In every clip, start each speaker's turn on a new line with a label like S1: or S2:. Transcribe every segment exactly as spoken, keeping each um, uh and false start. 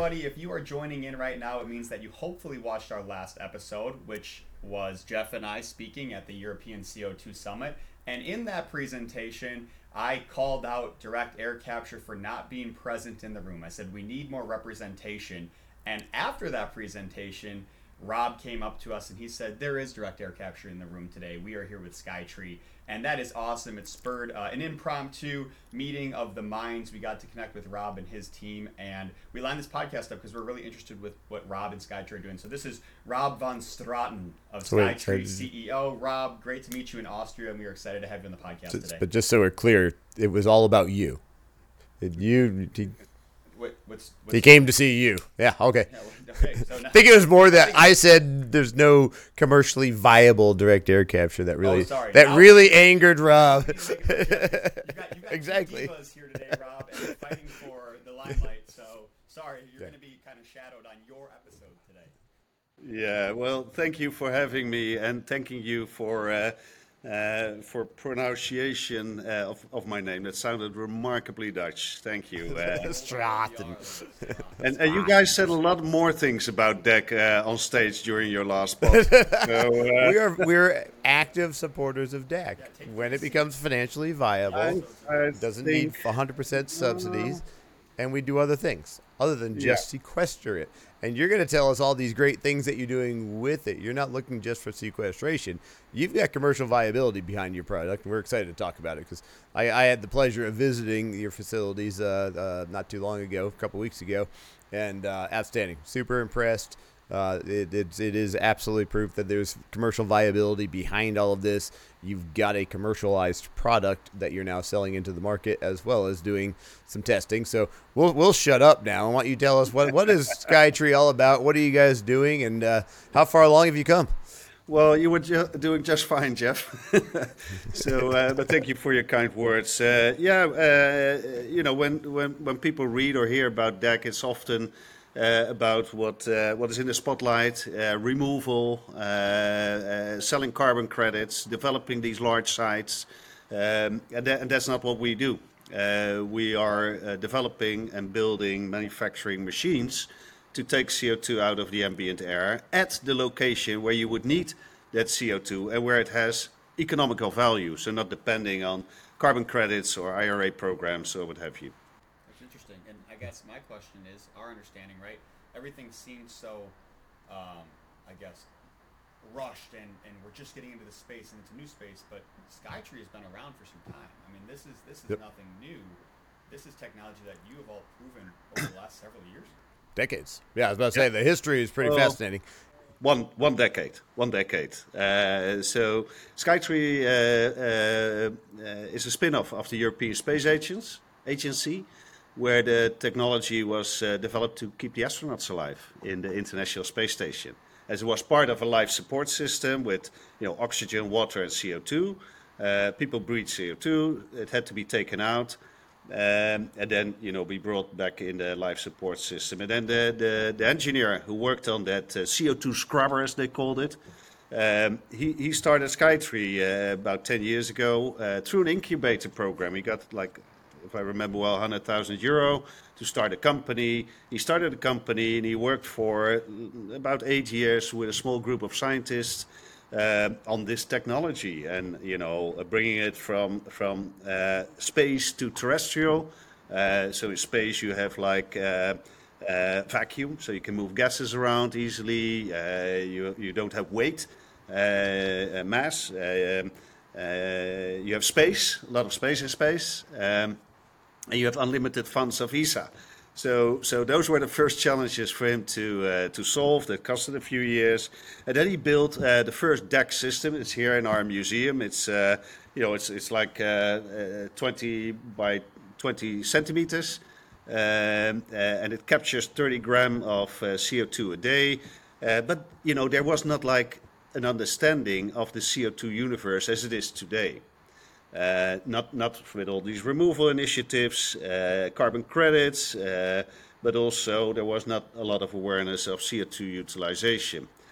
S1: everybody. If you are joining in right now, it means that you hopefully watched our last episode, which was Jeff and I speaking at the European C O two Summit. And in that presentation, I called out direct air capture for not being present in the room. I said we need more representation. And after that presentation, Rob came up to us and he said, there is direct air capture in the room today. We are here with Skytree. And that is awesome. It spurred uh, an impromptu meeting of the minds. We got to connect with Rob and his team. And we lined this podcast up because we're really interested with what Rob and Skytree are doing. So this is Rob van Straten of Skytree, C E O. Rob, great to meet you in Austria. And we are excited to have you on the podcast today.
S2: But just so we're clear, it was all about you. It, you... He,
S1: What, what's, what's
S2: he came to see you. Yeah, okay.
S1: Yeah, well, okay so now,
S2: I think it was more that I said there's no commercially viable direct air capture that really
S1: oh, sorry.
S2: that
S1: Now,
S2: really angered Rob.
S1: You got, you got
S2: Exactly.
S1: two divas here today, Rob, and we're fighting for the limelight. So sorry, you're going to be kind of shadowed on your episode today.
S3: Yeah, well, thank you for having me, and thanking you for uh, uh, for pronunciation uh, of, of my name. That sounded remarkably Dutch. Thank you. Uh,
S2: Straten.
S3: and, and you guys said a lot more things about D E C uh, on stage during your last podcast. So, uh,
S2: we are we're active supporters of D E C. When it becomes financially viable,
S3: I, I
S2: it doesn't need
S3: think,
S2: one hundred percent subsidies, and we do other things other than just
S3: Yeah.
S2: sequester it. And you're going to tell us all these great things that you're doing with it. You're not looking just for sequestration. You've got commercial viability behind your product, and we're excited to talk about it because I, I had the pleasure of visiting your facilities uh, uh, not too long ago, a couple weeks ago, and uh, outstanding. Super impressed. Uh, it, it's, it is absolutely proof that there's commercial viability behind all of this. You've got a commercialized product that you're now selling into the market, as well as doing some testing. So we'll we'll shut up now. I want you to tell us what what is Skytree all about? What are you guys doing, and uh, how far along have you come?
S3: Well, you were ju- doing just fine, Jeff. so, uh, but thank you for your kind words. Uh, yeah, uh, you know, when, when, when people read or hear about D E C, it's often uh, about what uh, what is in the spotlight: uh, removal, uh, uh, selling carbon credits, developing these large sites, um, and, that, and that's not what we do. Uh, we are uh, developing and building manufacturing machines to take C O two out of the ambient air at the location where you would need that C O two and where it has economical value, so not depending on carbon credits or I R A programs or what have you.
S1: That's interesting. And I guess my question is, our understanding, right? Everything seems so, um, I guess, rushed, and, and we're just getting into the space and into new space, but Skytree has been around for some time. I mean, this is this is
S2: Yep.
S1: nothing new. This is technology that you have all proven over the last several years.
S2: Decades. Yeah, I was about to say, the history is pretty
S3: Well,
S2: fascinating.
S3: One one decade, one decade. Uh, so Skytree uh, uh, uh, is a spin-off of the European Space Agents, Agency, where the technology was uh, developed to keep the astronauts alive in the International Space Station. As it was part of a life support system with, you know, oxygen, water, and C O two. Uh, people breathe C O two. It had to be taken out. Um, and then, you know, be brought back in the life support system. And then the, the, the engineer who worked on that uh, C O two scrubber, as they called it, um, he, he started Skytree uh, about ten years ago uh, through an incubator program. He got, like, if I remember well, one hundred thousand euro to start a company. He started a company and he worked for about eight years with a small group of scientists Uh, on this technology, and you know, uh, bringing it from from uh, space to terrestrial. Uh, so in space you have like uh, uh, vacuum, so you can move gases around easily. Uh, you you don't have weight, uh, uh, mass. Uh, um, uh, you have space, a lot of space in space, um, and you have unlimited funds of E S A. So, so those were the first challenges for him to uh, to solve. That costed a few years, and then he built uh, the first D E C system. It's here in our museum. It's uh, you know it's it's like uh, uh, twenty by twenty centimeters, um, uh, and it captures thirty gram of uh, C O two a day. Uh, but you know there was not like an understanding of the C O two universe as it is today. Uh, not not with all these removal initiatives, uh, carbon credits, uh, but also there was not a lot of awareness of C O two utilization.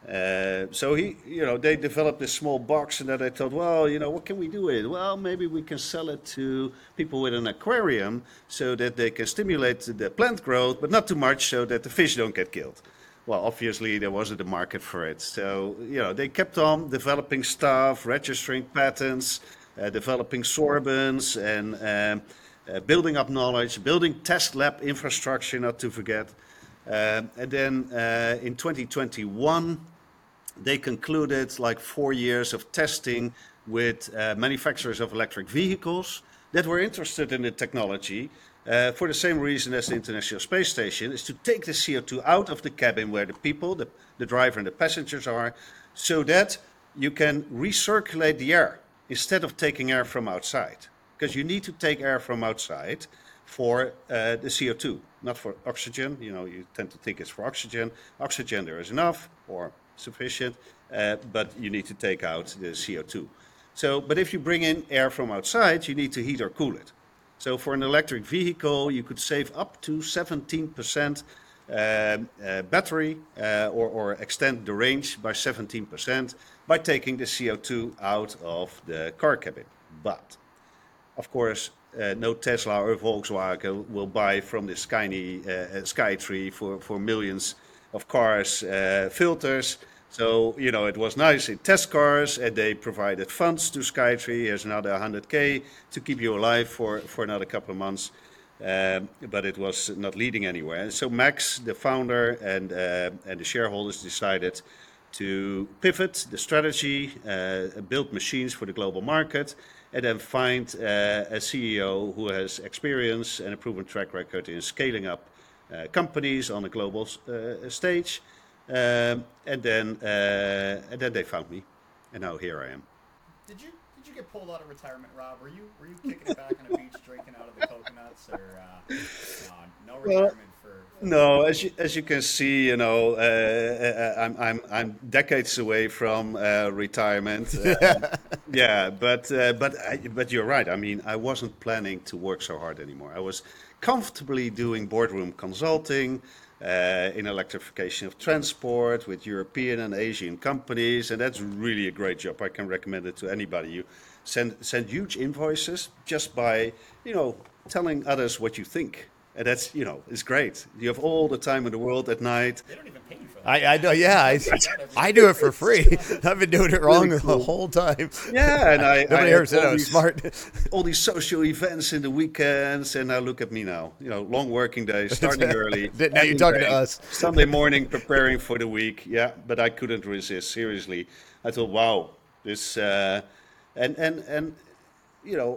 S3: Uh, so he, you know, they developed this small box, and then they thought, well, you know, what can we do with it? Well, maybe we can sell it to people with an aquarium so that they can stimulate the plant growth, but not too much so that the fish don't get killed. Well, obviously there wasn't a market for it. So, you know, they kept on developing stuff, registering patents, uh, developing sorbents, and um, uh, building up knowledge, building test lab infrastructure, not to forget. Um, and then uh, in twenty twenty-one, they concluded like four years of testing with uh, manufacturers of electric vehicles that were interested in the technology uh, for the same reason as the International Space Station, is to take the C O two out of the cabin where the people, the, the driver and the passengers are, so that you can recirculate the air instead of taking air from outside. Because you need to take air from outside for uh, the C O two, not for oxygen. You know, you tend to think it's for oxygen. Oxygen there is enough, or sufficient, uh, but you need to take out the C O two. So, but if you bring in air from outside, you need to heat or cool it. So for an electric vehicle, you could save up to seventeen percent uh, uh, battery uh, or, or extend the range by seventeen percent by taking the C O two out of the car cabin. But, of course, uh, no Tesla or Volkswagen will buy from this Skyny, uh, Skytree for, for millions of cars uh, filters. So, you know, it was nice in test cars, and they provided funds to Skytree. Here's another one hundred K to keep you alive for, for another couple of months. Um, but it was not leading anywhere. And so Max, the founder, and, uh, and the shareholders decided to pivot the strategy, uh, build machines for the global market, and then find uh, a C E O who has experience and a proven track record in scaling up uh, companies on a global uh, stage. Um, and then uh, and then they found me, and now here I am.
S1: Did you did you get pulled out of retirement, Rob? Were you were you kicking it back on a beach, drinking out of the coconuts, or uh, no, no retirement for? for
S3: No, as you as you can see, you know, uh, uh, I'm I'm I'm decades away from uh, retirement. Uh, yeah, but uh, but I, but you're right. I mean, I wasn't planning to work so hard anymore. I was comfortably doing boardroom consulting. Uh, in electrification of transport with European and Asian companies, and that's really a great job. I can recommend it to anybody. You send send huge invoices just by, you know, telling others what you think, and that's, you know, it's great. You have all the time in the world at night.
S1: They don't even pay you for that.
S2: I, I know, yeah, I, I do it for free. I've been doing it wrong
S3: Really cool.
S2: the whole time.
S3: Yeah, and I
S2: Nobody
S3: I
S2: ever
S3: had
S2: said
S3: all
S2: I was
S3: these-
S2: smart.
S3: all these social events in the weekends, and now look at me now. You know, long working days, starting early.
S2: Now you're
S3: ending
S2: talking to
S3: late,
S2: us.
S3: Sunday morning, preparing for the week. Yeah, but I couldn't resist. Seriously, I thought, wow, this, uh, and and and, you know,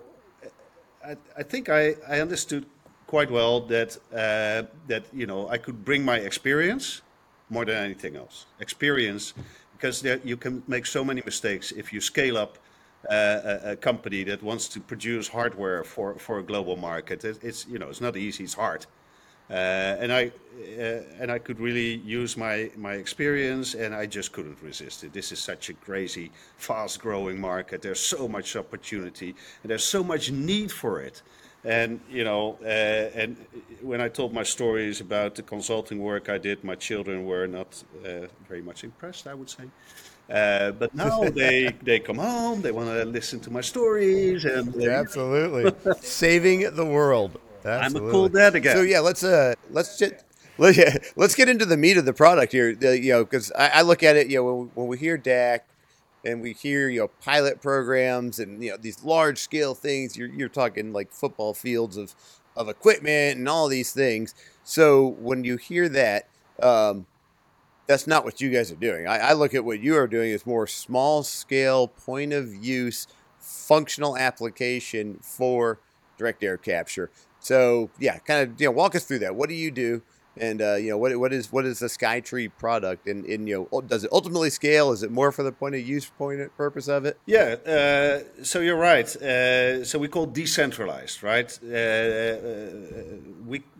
S3: I I think I I understood quite well that uh, that you know I could bring my experience more than anything else. Experience, because there, you can make so many mistakes if you scale up uh, a, a company that wants to produce hardware for, for a global market. It, it's you know it's not easy. It's hard, uh, and I uh, and I could really use my my experience, and I just couldn't resist it. This is such a crazy, fast-growing market. There's so much opportunity, and there's so much need for it. And you know, uh, and when I told my stories about the consulting work I did, my children were not uh, very much impressed, I would say. Uh, but now they they come home, they want to listen to my stories, and they-
S2: Absolutely. Saving the world. Absolutely.
S3: I'm a cool dad again.
S2: So yeah, let's uh let's just let, yeah, let's get into the meat of the product here. The, you know, because I, I look at it, you know, when, when we hear D A C and we hear, you know, pilot programs and, you know, these large scale things, you're you're talking like football fields of of equipment and all these things. So when you hear that, um, that's not what you guys are doing. I, I look at what you are doing as more small scale, point of use, functional application for direct air capture. So yeah, kind of, you know, walk us through that. What do you do? And uh, you know, what what is what is the Skytree product? And, and you know, does it ultimately scale? Is it more for the point of use point of purpose of it?
S3: Yeah, uh, so you're right. Uh, so we call decentralized, right? Uh, uh, we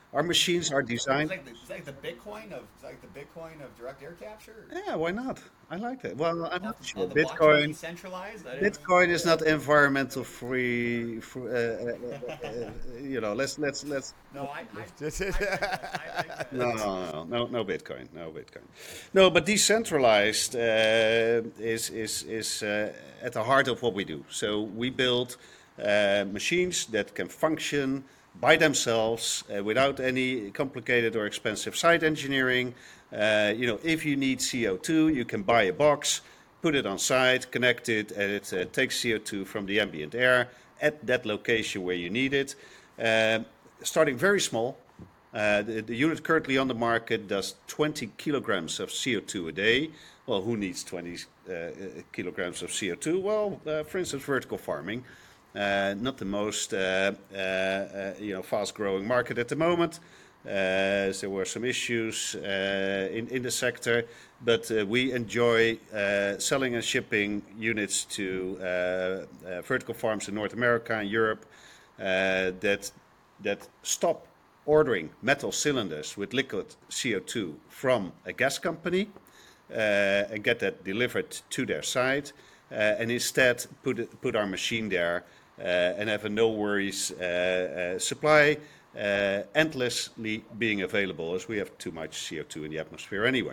S3: Our machines are
S1: It's
S3: designed.
S1: like the, it's like the Bitcoin of it's like the Bitcoin of direct air capture.
S3: Yeah, why not? I like that. Well, I'm
S1: Oh,
S3: not
S1: oh,
S3: sure.
S1: the blockchain
S3: Bitcoin,
S1: decentralized. I didn't.
S3: Bitcoin is not environmental free. For, uh, uh, uh, uh, you know, let's let's let's.
S1: No, I, I, I like that. I like that.
S3: No, no, no, no, no Bitcoin, no Bitcoin. No, but decentralized uh, is is is uh, at the heart of what we do. So we build uh, machines that can function by themselves uh, without any complicated or expensive site engineering. Uh, you know, if you need C O two, you can buy a box, put it on site, connect it, and it uh, takes C O two from the ambient air at that location where you need it. Um starting very small. Uh, the, the unit currently on the market does twenty kilograms of C O two a day. Well, who needs twenty uh, kilograms of C O two? Well, uh, for instance, vertical farming, uh, not the most uh, uh, uh, you know fast-growing market at the moment. Uh, there were some issues uh, in in the sector, but uh, we enjoy uh, selling and shipping units to uh, uh, vertical farms in North America and Europe uh, that that stop ordering metal cylinders with liquid C O two from a gas company uh, and get that delivered to their site, uh, and instead put it, put our machine there uh, and have a no worries uh, uh, supply uh, endlessly being available, as we have too much C O two in the atmosphere anyway.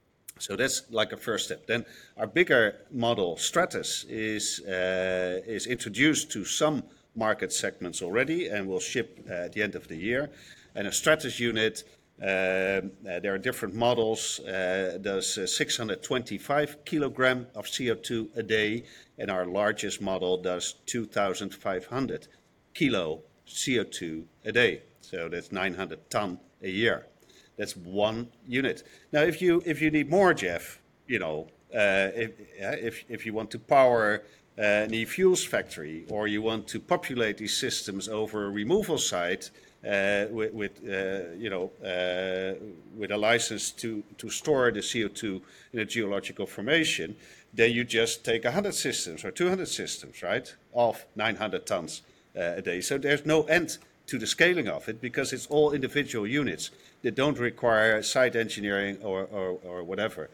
S3: So that's like a first step. Then our bigger model, Stratus, is uh, is introduced to some market segments already and will ship uh, at the end of the year. And a Stratus unit, uh, uh, there are different models, uh, does uh, six hundred twenty-five kilogram of C O two a day, and our largest model does two thousand five hundred kilo C O two a day. So that's nine hundred ton a year. That's one unit. Now, if you if you need more, Jeff, you know, uh, if, if if you want to power uh, an e-fuels factory, or you want to populate these systems over a removal site uh, with, with uh, you know uh, with a license to to store the C O two in a geological formation, then you just take one hundred systems or two hundred systems, right, of nine hundred tons uh, a day. So there's no end to the scaling of it, because it's all individual units that don't require site engineering or, or, or whatever.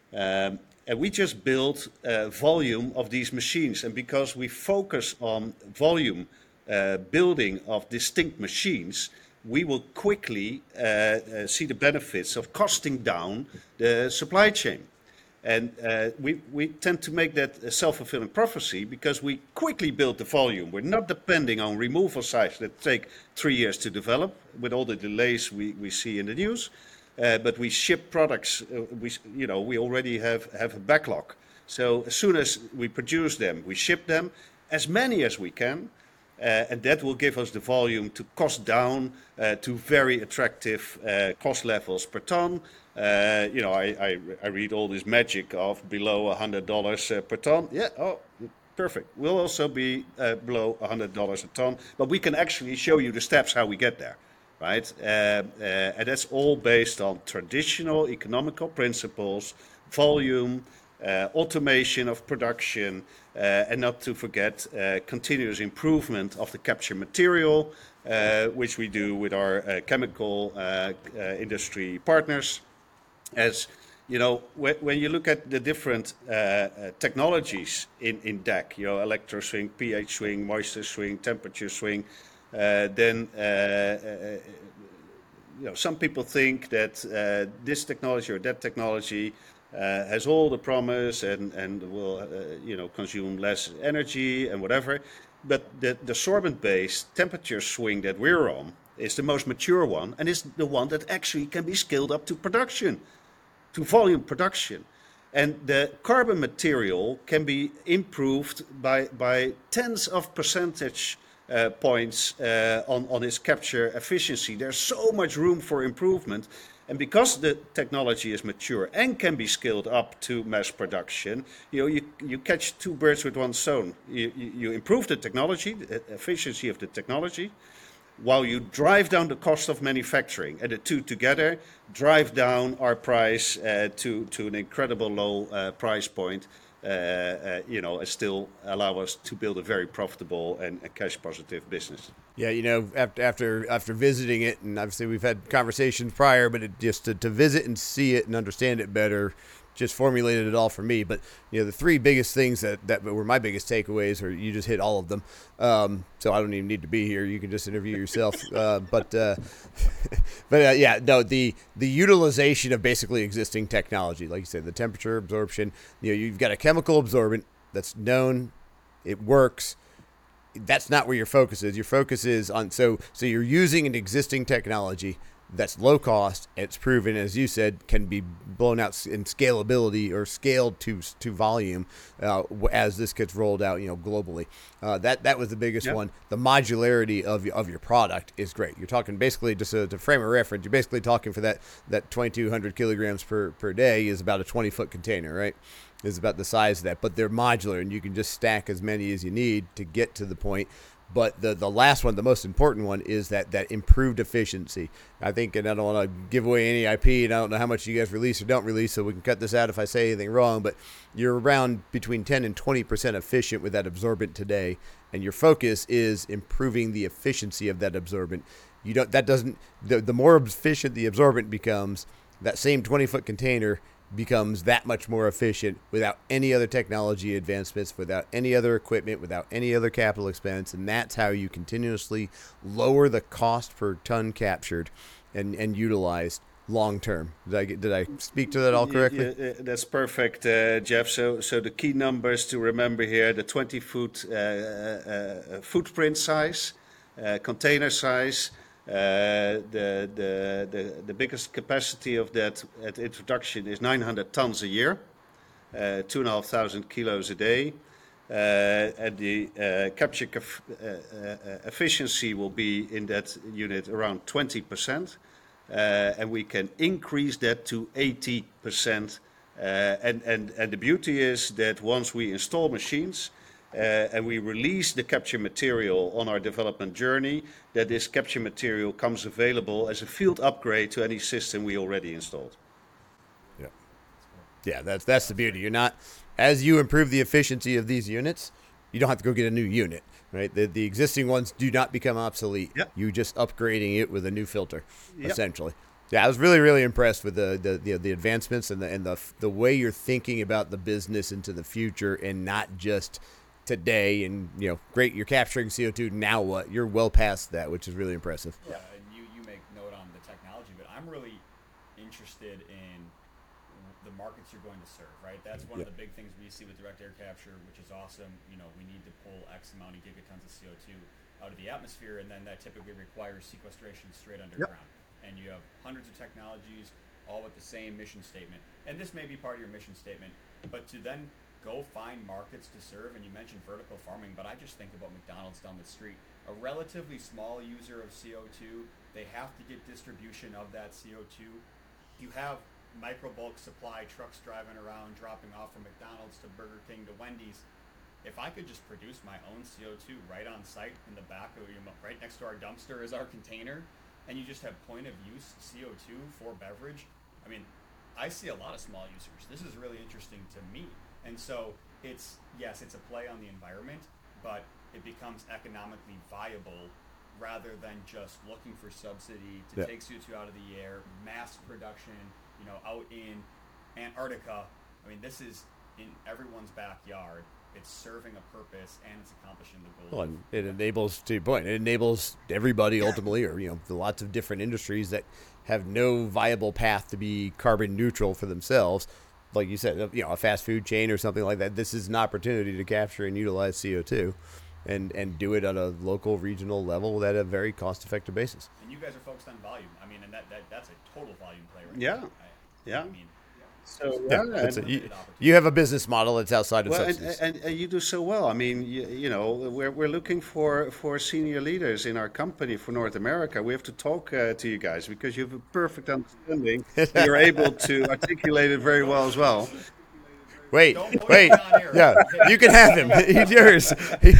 S3: Um, and we just build uh, volume of these machines. And because we focus on volume uh, building of distinct machines, we will quickly uh, uh, see the benefits of costing down the supply chain. And uh, we, we tend to make that a self-fulfilling prophecy, because we quickly build the volume. We're not depending on removal sites that take three years to develop, with all the delays we, we see in the news. Uh, but we ship products, uh, we, you know, we already have, have a backlog. So as soon as we produce them, we ship them, as many as we can. Uh, and that will give us the volume to cost down uh, to very attractive uh, cost levels per ton. Uh, you know, I, I, I read all this magic of below one hundred dollars uh, per ton. Yeah, oh, perfect. We'll also be uh, below one hundred dollars a ton, but we can actually show you the steps how we get there, right? Uh, uh, and that's all based on traditional economical principles, volume, uh, automation of production, uh, and not to forget uh, continuous improvement of the capture material, uh, which we do with our uh, chemical uh, uh, industry partners. As you know, when, when you look at the different uh, uh, technologies in, in D E C, you know, electro swing, pH swing, moisture swing, temperature swing, uh, then uh, uh, you know, some people think that uh, this technology or that technology uh, has all the promise and and will uh, you know consume less energy and whatever. But the, the sorbent-based temperature swing that we're on is the most mature one, and is the one that actually can be scaled up to production, to volume production. And the carbon material can be improved by, by tens of percentage uh, points uh, on, on its capture efficiency. There's so much room for improvement. And because the technology is mature and can be scaled up to mass production, you know, you, you catch two birds with one stone. You, you, you improve the technology, the efficiency of the technology, while you drive down the cost of manufacturing, and the two together drive down our price uh, to to an incredible low uh, price point. Uh, uh, you know, and still allow us to build a very profitable and a cash positive business.
S2: Yeah, you know, after after after visiting it, and obviously we've had conversations prior, but it just to, to visit and see it and understand it better, just formulated it all for me. But you know, the three biggest things that, that were my biggest takeaways, or you just hit all of them. Um, so I don't even need to be here. You can just interview yourself. uh, but uh, but uh, yeah, no, the the utilization of basically existing technology, like you said, the temperature absorption. You know, you've got a chemical absorbent that's known, it works. That's not where your focus is. Your focus is on so so you're using an existing technology that's low cost. It's proven, as you said, can be blown out in scalability or scaled to to volume uh, as this gets rolled out, you know, globally. Uh, that that was the biggest yep. one. The modularity of of your product is great. You're talking basically just a, to frame a reference. You're basically talking for that that twenty-two hundred kilograms per per day is about a twenty foot container, right? Is about the size of that, but they're modular and you can just stack as many as you need to get to the point. But the the last one, the most important one, is that that improved efficiency. I think, and I don't want to give away any I P, and I don't know how much you guys release or don't release, so we can cut this out if I say anything wrong, but you're around between ten and twenty percent efficient with that absorbent today, and your focus is improving the efficiency of that absorbent. You don't, that doesn't, the, the more efficient the absorbent becomes, that same twenty foot container becomes that much more efficient without any other technology advancements, without any other equipment, without any other capital expense. And that's how you continuously lower the cost per ton captured and, and utilized long term. Did I get, did I speak to that all correctly?
S3: Yeah, that's perfect, uh, Jeff. So so the key numbers to remember here: the twenty foot uh, uh, footprint size, uh, container size. Uh, the, the the the biggest capacity of that at introduction is nine hundred tons a year, uh, two and a half thousand kilos a day, uh, and the uh, capture caf- uh, uh, efficiency will be in that unit around twenty percent, uh, and we can increase that to eighty percent. Uh, and and and the beauty is that once we install machines. Uh, and we release the capture material on our development journey, that this capture material comes available as a field upgrade to any system we already installed.
S2: Yeah, yeah, that's that's the beauty. You're not, as you improve the efficiency of these units, you don't have to go get a new unit, right? The the existing ones do not become obsolete.
S3: Yep.
S2: You just upgrading it with a new filter,
S3: yep.
S2: essentially. Yeah, I was really, really impressed with the the the, the advancements and the and the the way you're thinking about the business into the future, and not just today. And you know, great, you're capturing C O two. Now what? You're well past that, which is really impressive.
S1: Yeah, and you, you make note on the technology, but I'm really interested in the markets you're going to serve, right? That's one
S2: yeah.
S1: of the big things we see with direct air capture, which is awesome. You know, we need to pull X amount of gigatons of C O two out of the atmosphere, and then that typically requires sequestration straight underground. Yep. And you have hundreds of technologies, all with the same mission statement. And this may be part of your mission statement, but to then go find markets to serve, and you mentioned vertical farming, but I just think about McDonald's down the street, a relatively small user of C O two. They have to get distribution of that C O two. You have micro bulk supply trucks driving around, dropping off from McDonald's to Burger King to Wendy's. If I could just produce my own C O two right on site in the back of, you know, right next to our dumpster is our container, and you just have point of use C O two for beverage. I mean, I see a lot of small users. This is really interesting to me. And so it's, yes, it's a play on the environment, but it becomes economically viable rather than just looking for subsidy to
S2: yeah.
S1: take C O two out of the air, mass production, you know, out in Antarctica. I mean, this is in everyone's backyard. It's serving a purpose, and it's accomplishing the goal.
S2: Well, and it enables, to your point, it enables everybody ultimately, or, you know, lots of different industries that have no viable path to be carbon neutral for themselves. Like you said, you know, a fast food chain or something like that. This is an opportunity to capture and utilize C O two, and and do it at a local, regional level at a very cost-effective basis.
S1: And you guys are focused on volume. I mean, and that, that that's a total volume play right
S3: yeah.
S1: now. I,
S3: yeah.
S1: I mean,
S3: So
S2: yeah,
S3: yeah,
S2: it's a, you, you have a business model that's outside of
S3: well, and,
S2: subsidies.
S3: and, and you do so well. I mean, you, you know, we're we're looking for, for senior leaders in our company for North America. We have to talk uh, to you guys because you have a perfect understanding. You're able to articulate it very well as well.
S2: Wait,
S1: Don't put
S2: wait.
S1: him on air.
S2: Yeah, you can have him. He's yours.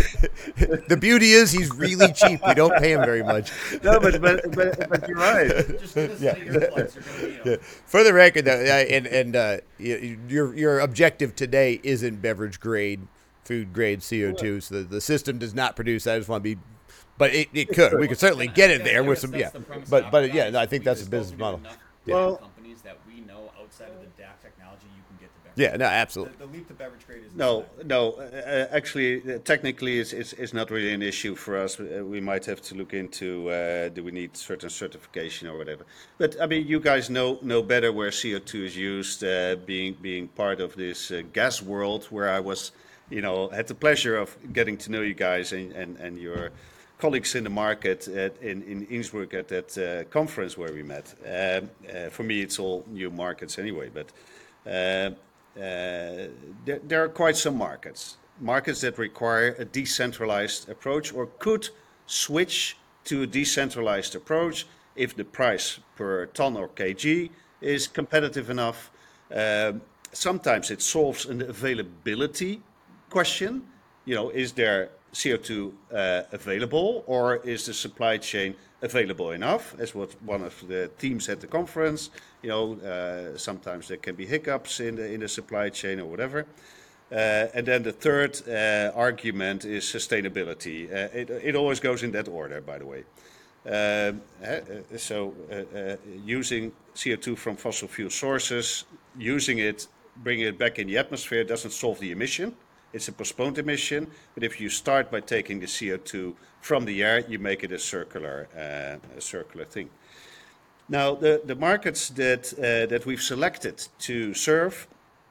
S2: The beauty is he's really cheap. We don't pay him very much.
S3: No, but but but, but you're right.
S1: Just gonna say your plugs. You're gonna beat him.
S2: Yeah. For the record, though, uh, and and uh, y- your your objective today isn't beverage grade, food grade C O two. So the, the system does not produce that. I just want to be, but it, it could. We could certainly get it there
S1: I
S2: with
S1: guess
S2: some.
S1: that's
S2: Yeah,
S1: the premise
S2: but
S1: of
S2: but
S1: Aqua
S2: yeah,
S1: Guys.
S2: no, I think
S1: We
S2: that's a
S1: just
S2: business
S1: spoken to
S2: model.
S1: enough
S2: Yeah.
S3: Well-
S1: companies that we know outside of the D A C technology, you can get to beverage.
S2: Yeah, no,
S1: The,
S2: absolutely.
S1: the leap to beverage grade is
S3: No,
S1: not
S3: no. Uh, actually, uh, technically, it's, it's it's not really an issue for us. Uh, we might have to look into uh, do we need certain certification or whatever. But I mean, you guys know know better where C O two is used. Uh, being being part of this uh, gas world, where I was, you know, had the pleasure of getting to know you guys and and, and your colleagues in the market at, in in Innsbruck at that uh, conference where we met. Um, uh, for me, it's all new markets anyway, but. Uh, Uh, there, there are quite some markets, markets that require a decentralized approach or could switch to a decentralized approach if the price per ton or kg is competitive enough. Um, sometimes it solves an availability question. You know, is there C O two uh, available, or is the supply chain available enough? As was one of the themes at the conference. You know, uh, sometimes there can be hiccups in the in the supply chain or whatever. Uh, and then the third uh, argument is sustainability. Uh, it, it always goes in that order, by the way. Um, uh, so uh, uh, using C O two from fossil fuel sources, using it, bringing it back in the atmosphere doesn't solve the emission. It's a postponed emission, but if you start by taking the C O two from the air, you make it a circular, uh, a circular thing. Now, the, the markets that uh, that we've selected to serve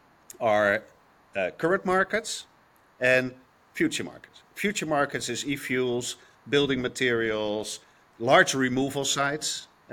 S3: are uh, current markets and future markets. Future markets is e-fuels, building materials, large removal sites, uh,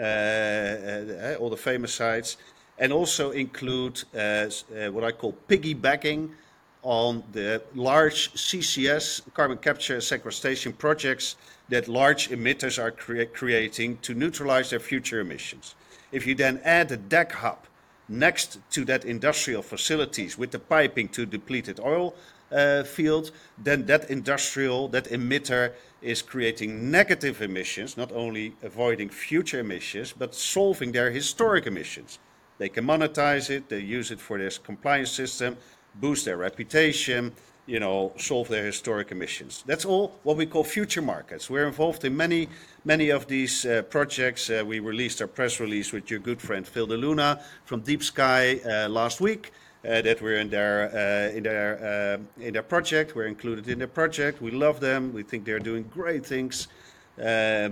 S3: uh, all the famous sites, and also include uh, uh, what I call piggybacking on the large C C S, carbon capture and sequestration projects that large emitters are crea- creating to neutralize their future emissions. If you then add a D A C hub next to that industrial facilities with the piping to depleted oil uh, field, then that industrial, that emitter is creating negative emissions, not only avoiding future emissions, but solving their historic emissions. They can monetize it, they use it for their compliance system, boost their reputation, you know, solve their historic emissions. That's all what we call future markets. We're involved in many, many of these uh, projects. Uh, we released our press release with your good friend Phil De Luna from Deep Sky uh, last week. Uh, that we're in their uh, in their uh, in their project. We're included in their project. We love them. We think they're doing great things, um,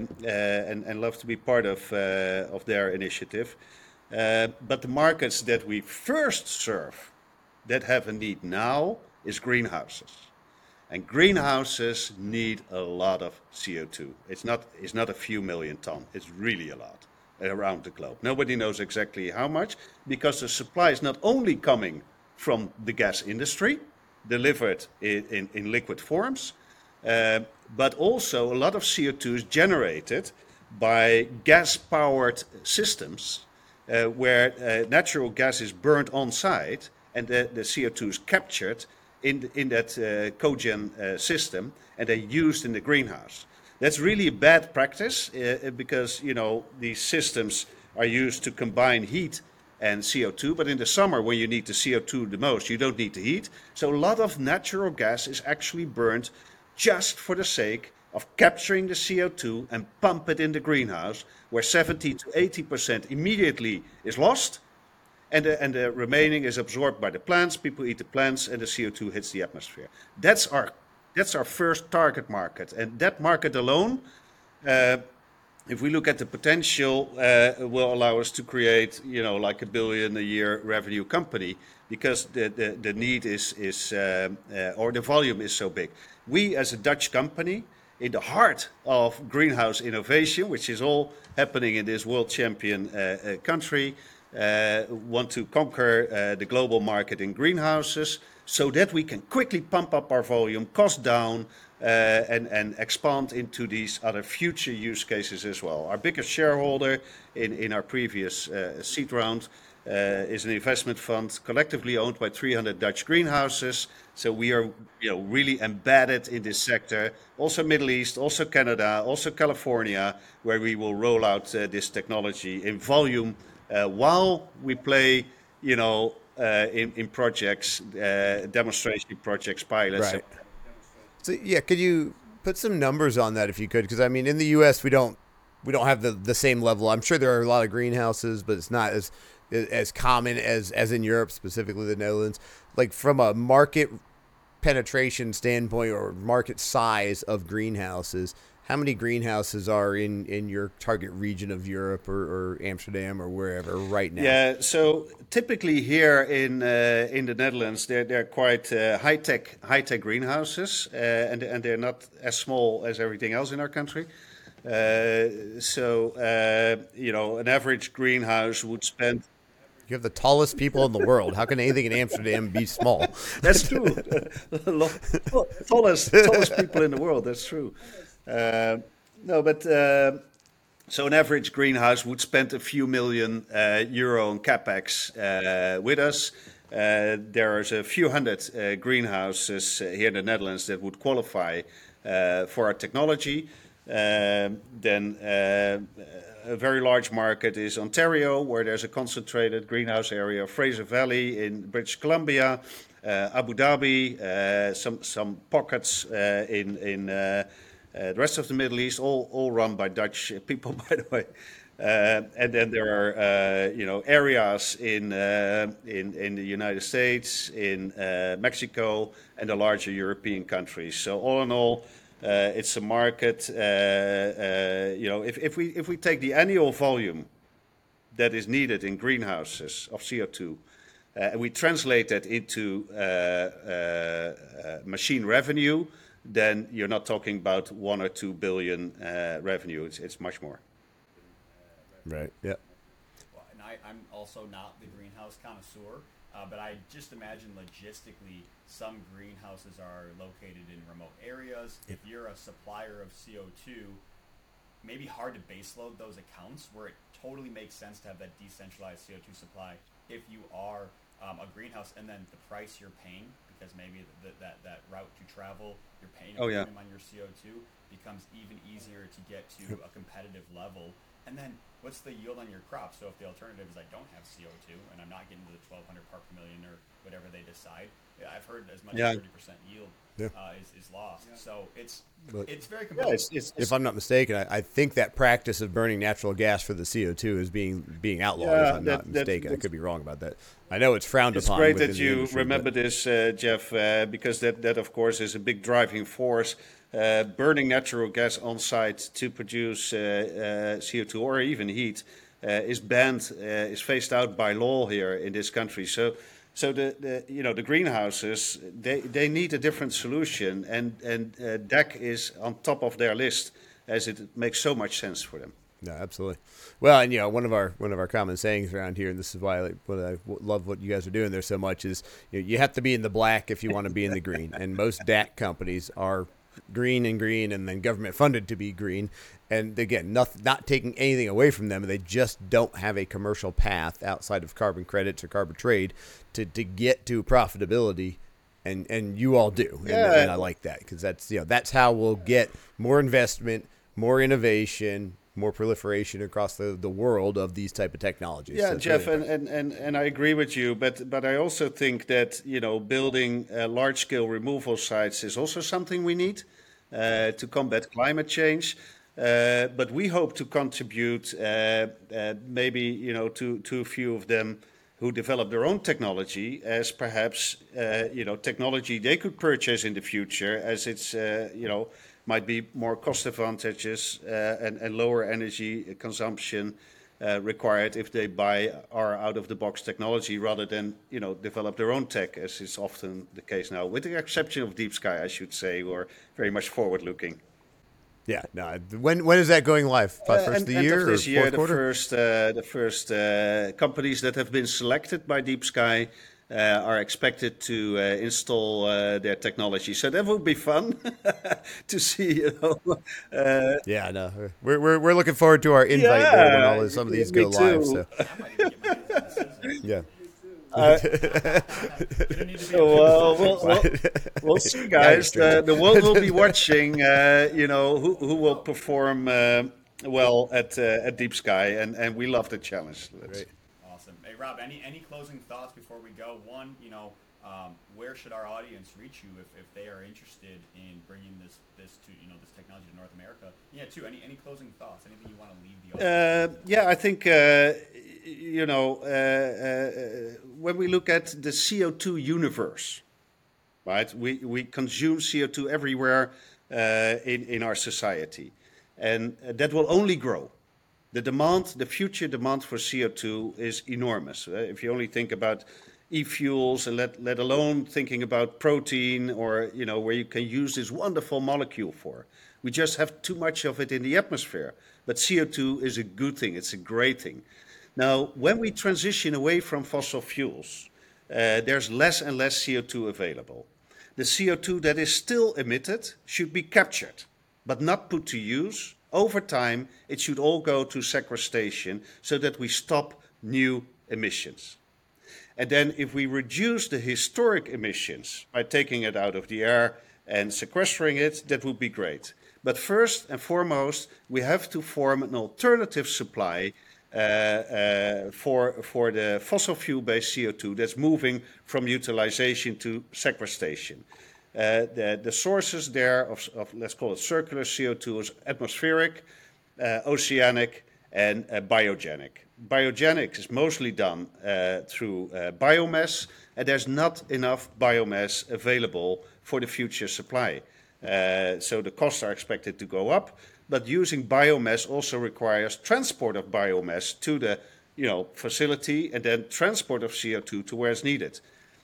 S3: uh, and and love to be part of uh, of their initiative. Uh, but the markets that we first serve, that have a need now, is greenhouses. And greenhouses need a lot of C O two. It's not, it's not a few million ton, it's really a lot around the globe. Nobody knows exactly how much, because the supply is not only coming from the gas industry, delivered in, in, in liquid forms, uh, but also a lot of C O two is generated by gas-powered systems uh, where uh, natural gas is burnt on site, and the, the C O two is captured in, the, in that uh, cogen uh, system, and they're used in the greenhouse. That's really a bad practice uh, because, you know, these systems are used to combine heat and C O two, but in the summer when you need the C O two the most, you don't need the heat. So a lot of natural gas is actually burned just for the sake of capturing the C O two and pump it in the greenhouse, where seventy to eighty percent immediately is lost, and the, and the remaining is absorbed by the plants. People eat the plants, and the C O two hits the atmosphere. That's our that's our first target market, and that market alone, uh, if we look at the potential, uh, will allow us to create, you know, like a billion a year revenue company, because the the, the need is is uh, uh, or the volume is so big. We, as a Dutch company, in the heart of greenhouse innovation, which is all happening in this world champion uh, uh, country, uh, want to conquer uh, the global market in greenhouses so that we can quickly pump up our volume, cost down, uh, and, and expand into these other future use cases as well. Our biggest shareholder in, in our previous uh, seed round uh, is an investment fund collectively owned by three hundred Dutch greenhouses. So we are, you know, really embedded in this sector. Also Middle East, also Canada, also California, where we will roll out uh, this technology in volume uh, while we play, you know, uh, in in projects, uh, demonstration projects, pilots.
S2: Right. So yeah, could you put some numbers on that if you could? Because I mean, in the U S we don't we don't have the, the same level. I'm sure there are a lot of greenhouses, but it's not as as common as as in Europe, specifically the Netherlands. Like from a market penetration standpoint or market size of greenhouses, how many greenhouses are in, in your target region of Europe or, or Amsterdam or wherever right now?
S3: Yeah, so typically here in uh, in the Netherlands, they're they're quite uh, high tech high tech greenhouses, uh, and and they're not as small as everything else in our country. Uh, so uh, you know, an average greenhouse would spend.
S2: You have the tallest people in the world. How can anything in Amsterdam be small?
S3: That's true. tallest tallest people in the world. That's true. Uh, no, but uh, so an average greenhouse would spend a few million uh, euro on capex uh, with us. Uh, there's a few hundred uh, greenhouses uh, here in the Netherlands that would qualify uh, for our technology. Uh, then uh, a very large market is Ontario, where there's a concentrated greenhouse area. Fraser Valley in British Columbia, uh, Abu Dhabi, uh, some some pockets uh, in in. Uh, Uh, the rest of the Middle East, all, all run by Dutch people, by the way. Uh, and then there are, uh, you know, areas in uh, in in the United States, in uh, Mexico, and the larger European countries. So all in all, uh, it's a market. Uh, uh, you know, if, if we if we take the annual volume that is needed in greenhouses of C O two, uh, and we translate that into uh, uh, uh, machine revenue, then you're not talking about one or two billion uh, revenue. It's it's much more.
S2: Right. Yeah.
S1: Well, and I, I'm also not the greenhouse connoisseur, uh, but I just imagine logistically, some greenhouses are located in remote areas. If you're a supplier of C O two, maybe hard to baseload those accounts where it totally makes sense to have that decentralized C O two supply. If you are um, a greenhouse, and then the price you're paying, because maybe the, that that route to travel, you're paying a
S3: Oh, yeah.
S1: premium on your C O two, becomes even easier to get to a competitive level. And then what's the yield on your crop? So if the alternative is I don't have C O two and I'm not getting to the twelve hundred part per million or whatever they decide, yeah, I've heard as much
S3: Yeah.
S1: as thirty percent yield
S2: Yeah.
S1: uh, is, is lost. So it's
S2: But-
S1: it's very
S3: Yeah,
S1: competitive.
S3: it's, it's,
S2: If I'm not mistaken, I, I think that practice of burning natural gas for the C O two is being being outlawed.
S3: Yeah,
S2: if I'm
S3: that-
S2: not
S3: that-
S2: mistaken, I
S3: that's-
S2: could be wrong about that. I know it's frowned
S3: It's
S2: upon.
S3: great
S2: within
S3: that
S2: the
S3: you
S2: industry,
S3: remember
S2: but-
S3: this, uh, Jeff, uh, because that, that, of course, is a big driving force. Uh, burning natural gas on site to produce uh, uh, C O two or even heat uh, is banned, uh, is phased out by law here in this country. So, so the, the you know the greenhouses they, they need a different solution, and and uh, D E C is on top of their list as it makes so much sense for them.
S2: No, absolutely. Well, and you know, one of our one of our common sayings around here, and this is why I like, what I w- love what you guys are doing there so much, is you know, you have to be in the black if you want to be in the green, and most D A C companies are green and green, and then government funded to be green. And again, not not taking anything away from them, they just don't have a commercial path outside of carbon credits or carbon trade to, to get to profitability. And and you all do, and,
S3: Yeah.
S2: and I like that, because that's you know that's how we'll get more investment, more innovation, more proliferation across the, the world of these type of technologies.
S3: Yeah,
S2: So it's
S3: Jeff,
S2: really-
S3: and, and, and, and I agree with you, but but I also think that you know building uh, large scale removal sites is also something we need uh, to combat climate change. Uh, but we hope to contribute, uh, uh, maybe you know, to to a few of them who develop their own technology as perhaps uh, you know technology they could purchase in the future, as it's uh, you know might be more cost advantageous uh, and, and lower energy consumption uh, required if they buy our out of the box technology rather than you know develop their own tech, as is often the case now, with the exception of Deep Sky, I should say, who are very much forward looking.
S2: yeah. No. When when is that going live?
S3: Uh,
S2: First
S3: end-
S2: of the
S3: end
S2: year
S3: of
S2: or
S3: this year,
S2: fourth
S3: the
S2: quarter?
S3: first, uh, the first uh, companies that have been selected by Deep Sky uh, are expected to uh, install uh, their technology. So that would be fun to see. You know, uh,
S2: Yeah, no, we're we're we're looking forward to our invite there when
S3: Yeah,
S2: all some of these
S3: me
S2: go live.
S3: too.
S2: So
S1: I might even get my hands on this.
S2: Yeah.
S3: Uh,
S1: You don't need to be
S3: so uh, we'll, we'll, we'll see, guys. The, the world will be watching. Uh, you know who, who will perform uh, well at uh, at Deep Sky, and, and we love the challenge.
S2: Great.
S1: Awesome. Hey, Rob, any any closing thoughts before we go? One, you know, um, where should our audience reach you if, if they are interested in bringing this this to you know this technology to North America? Yeah. Two. Any any closing thoughts? Anything you want to leave the audience?
S3: Uh, yeah, I think uh, you know uh, uh, when we look at the C O two universe, right? We we consume C O two everywhere uh, in in our society, and that will only grow. The demand, the future demand for C O two is enormous. Uh, if you only think about e-fuels, and let let alone thinking about protein, or you know where you can use this wonderful molecule for. We just have too much of it in the atmosphere. But C O two is a good thing. It's a great thing. Now, when we transition away from fossil fuels, uh, there's less and less C O two available. The C O two that is still emitted should be captured, but not put to use. Over time, it should all go to sequestration so that we stop new emissions. And then if we reduce the historic emissions by taking it out of the air and sequestering it, that would be great. But first and foremost, we have to form an alternative supply uh, uh, for, for the fossil fuel-based C O two that's moving from utilization to sequestration. Uh, the, the sources there of, of, let's call it circular C O two, is atmospheric, uh, oceanic, and uh, biogenic. Biogenic is mostly done uh, through uh, biomass, and there's not enough biomass available for the future supply. Uh, so the costs are expected to go up, but using biomass also requires transport of biomass to the you know, facility, and then transport of C O two to where it's needed.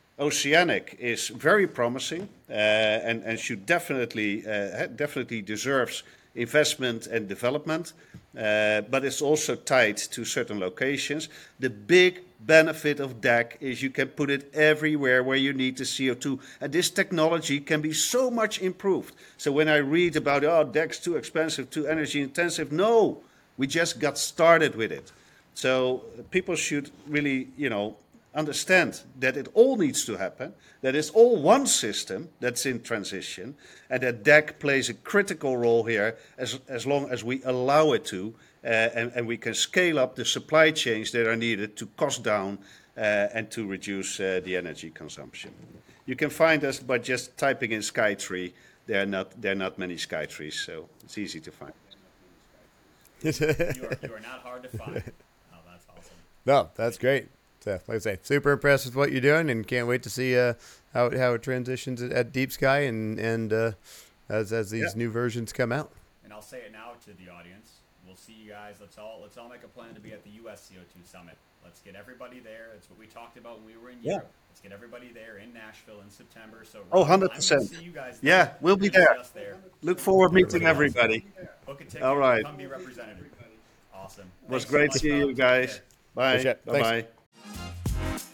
S3: Oceanic is very promising uh, and, and should definitely, uh, definitely deserves investment and development, uh, but it's also tied to certain locations. The big benefit of D A C is you can put it everywhere where you need the C O two, and this technology can be so much improved. So when I read about, oh, D A C's too expensive, too energy intensive, no, we just got started with it. So people should really, you know, understand that it all needs to happen, that it's all one system that's in transition, and that D A C plays a critical role here as, as long as we allow it to, uh, and, and we can scale up the supply chains that are needed to cost down uh, and to reduce uh, the energy consumption. You can find us by just typing in Skytree. There are not, there are not many Skytrees, so it's easy to find.
S1: you, are, you are not hard to find. Oh, that's awesome.
S2: No, that's great. So, like I say, super impressed with what you're doing, and can't wait to see uh, how it, how it transitions at, at Deep Sky, and and uh, as as these yeah. new versions come out.
S1: And I'll say it now to the audience: we'll see you guys. Let's all let's all make a plan to be at the U S C O two Summit. Let's get everybody there. That's what we talked about when we were in
S3: yeah.
S1: Europe. Let's get everybody there in Nashville in September. So
S3: oh, one hundred percent.
S1: See you guys
S3: yeah,
S1: there.
S3: we'll be there.
S1: there.
S3: Look forward to meeting everybody.
S1: Book a ticket.
S3: All right.
S1: Come be represented. Awesome.
S3: It was
S1: Thanks
S3: great
S1: so
S3: seeing
S1: much,
S3: you guys. Bye.
S2: Bye.
S3: Bye. Bye.